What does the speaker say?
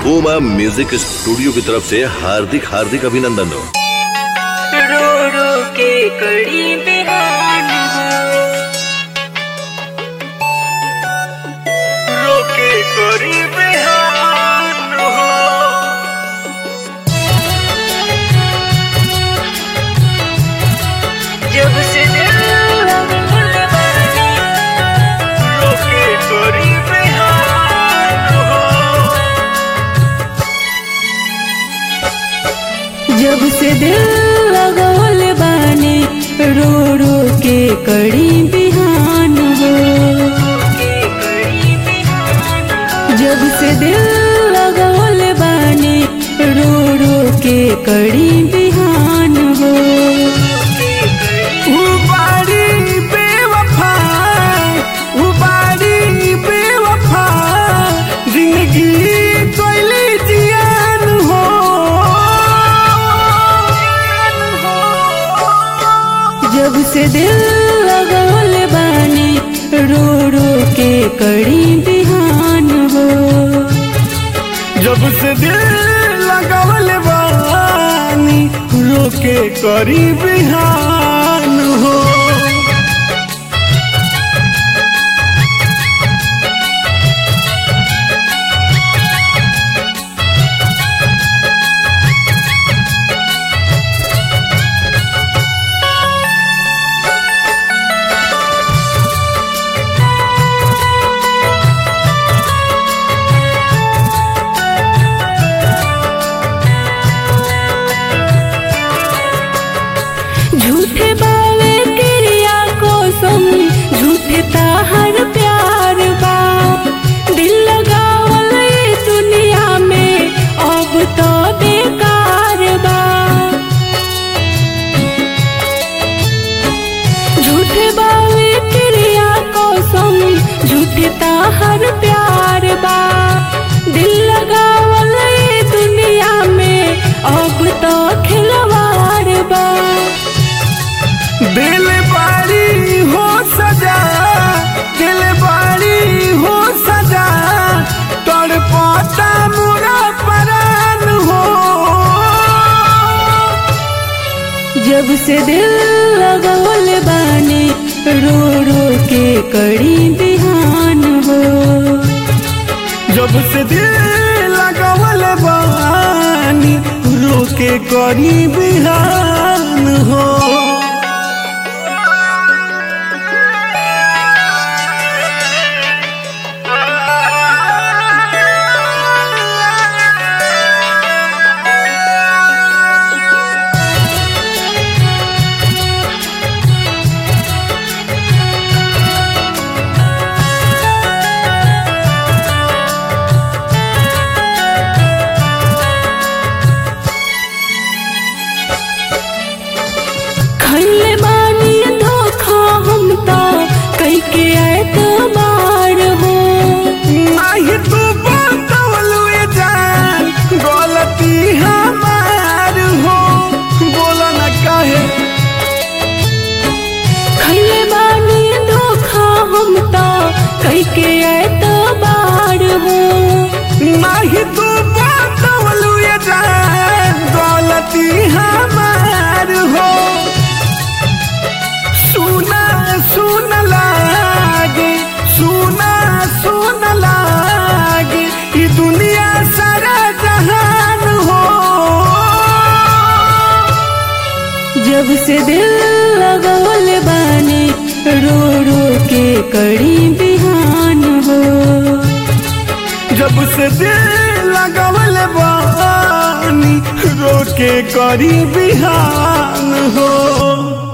बूमा music studio की तरफ से हार्दिक हार्दिक अभिनंदन हो। रो रो के कड़ी बिहान हो, रो के कड़ी बिहान हो। जब से दिल लगल बानी, रो के कड़ी बिहान हो। जब से दिल लगल बानी, रो रो के कड़ी बिहान हो। जब से दिल लगल बानी, रो रो के कड़ी बिहान हो। उबारी बेवफा, उबारी बेवफा, जिंदगी कोयले जियान हो। जब से दिल लगल बानी, रो रो के कड़ी बिहान हो। जब से दिल लगावल बानी, रोके करी बिहान हो। झूठे बावे क्रिया कोसम, झूठे ताहर प्यार बा। दिल लगावल ये दुनिया में अब तो बेकार बा। झूठे बावे क्रिया कोसम, झूठे ताहर प्यार बा। दिल लगावल ये दुनिया में अब तो खिलवाड़ बा। दिल बारी हो सजा, दिल बारी हो सजा, तड़पाता मुरा परान हो। जब से दिल लगल बानी, रो रो के कड़ी बिहान हो। जब से दिल लगावल बानी, रोके करी बिहान हो। खैले बानी धोखा हम तो कई के एतबार हो। नहीं तू बतौलू ये जान, गलती हमार हो। बोला न काहे, खैले बानी धोखा हम तो कई के एतबार हो। नहीं तू बतौलू ये जान, गलती हमार हो। सुना सुन लागे, सुना सुन लागे, ये दुनिया सारा जहान हो। जब से दिल लगल बानी, रो रो के कड़ी बिहान हो। जब से दिल लगावल बानी, रोके करी बिहान हो।